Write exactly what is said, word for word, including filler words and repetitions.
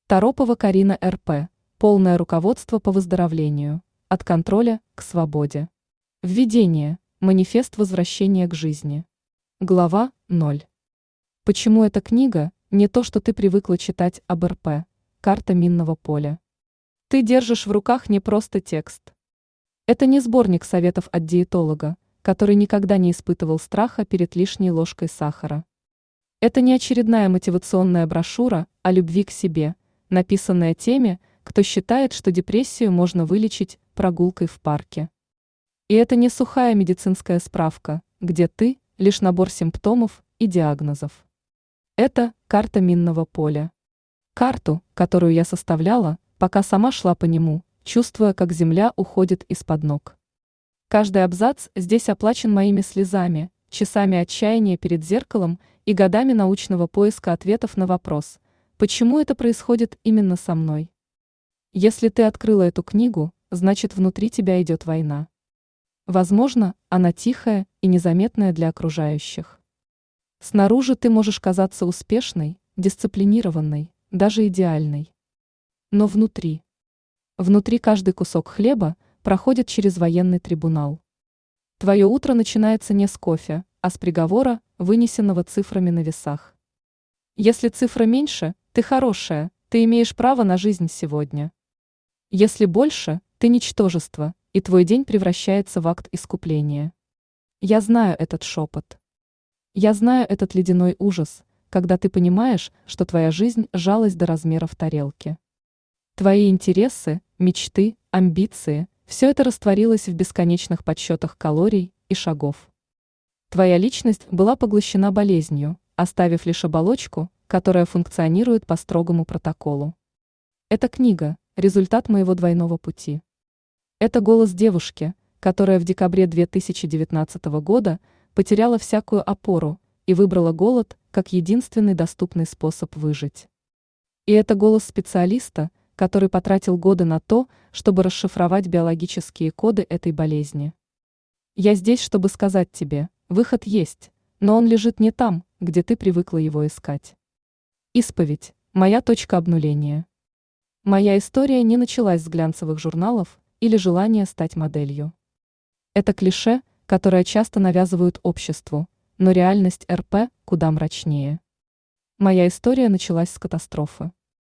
Торопова Карина эр пэ. Полное руководство по выздоровлению. От контроля к свободе. Введение. Манифест возвращения к жизни. Глава ноль. Почему эта книга не то, что ты привыкла читать об эр пэ? Карта минного поля. Ты держишь в руках не просто текст. Это не сборник советов от диетолога, который никогда не испытывал страха перед лишней ложкой сахара. Это не очередная мотивационная брошюра о любви к себе, написанная теми, кто считает, что депрессию можно вылечить прогулкой в парке. И это не сухая медицинская справка, где ты – лишь набор симптомов и диагнозов. Это карта минного поля. Карту, которую я составляла, пока сама шла по нему, чувствуя, как земля уходит из-под ног. Каждый абзац здесь оплачен моими слезами, часами отчаяния перед зеркалом и годами научного поиска ответов на вопрос, почему это происходит именно со мной. Если ты открыла эту книгу, значит, внутри тебя идет война. Возможно, она тихая и незаметная для окружающих. Снаружи ты можешь казаться успешной, дисциплинированной, даже идеальной. Но внутри. Внутри каждый кусок хлеба проходит через военный трибунал. Твое утро начинается не с кофе, а с приговора, вынесенного цифрами на весах. Если цифра меньше, ты хорошая, ты имеешь право на жизнь сегодня. Если больше, ты ничтожество, и твой день превращается в акт искупления. Я знаю этот шепот. Я знаю этот ледяной ужас, когда ты понимаешь, что твоя жизнь сжалась до размеров тарелки. Твои интересы, мечты, амбиции – все это растворилось в бесконечных подсчетах калорий и шагов. Твоя личность была поглощена болезнью, оставив лишь оболочку, которая функционирует по строгому протоколу. Эта книга – результат моего двойного пути. Это голос девушки, которая в декабре две тысячи девятнадцатого года потеряла всякую опору и выбрала голод как единственный доступный способ выжить. И это голос специалиста, который потратил годы на то, чтобы расшифровать биологические коды этой болезни. Я здесь, чтобы сказать тебе, выход есть, но он лежит не там, где ты привыкла его искать. Исповедь – моя точка обнуления. Моя история не началась с глянцевых журналов или желания стать моделью. Это клише, которое часто навязывают обществу, но реальность эр пэ куда мрачнее. Моя история началась с катастрофы.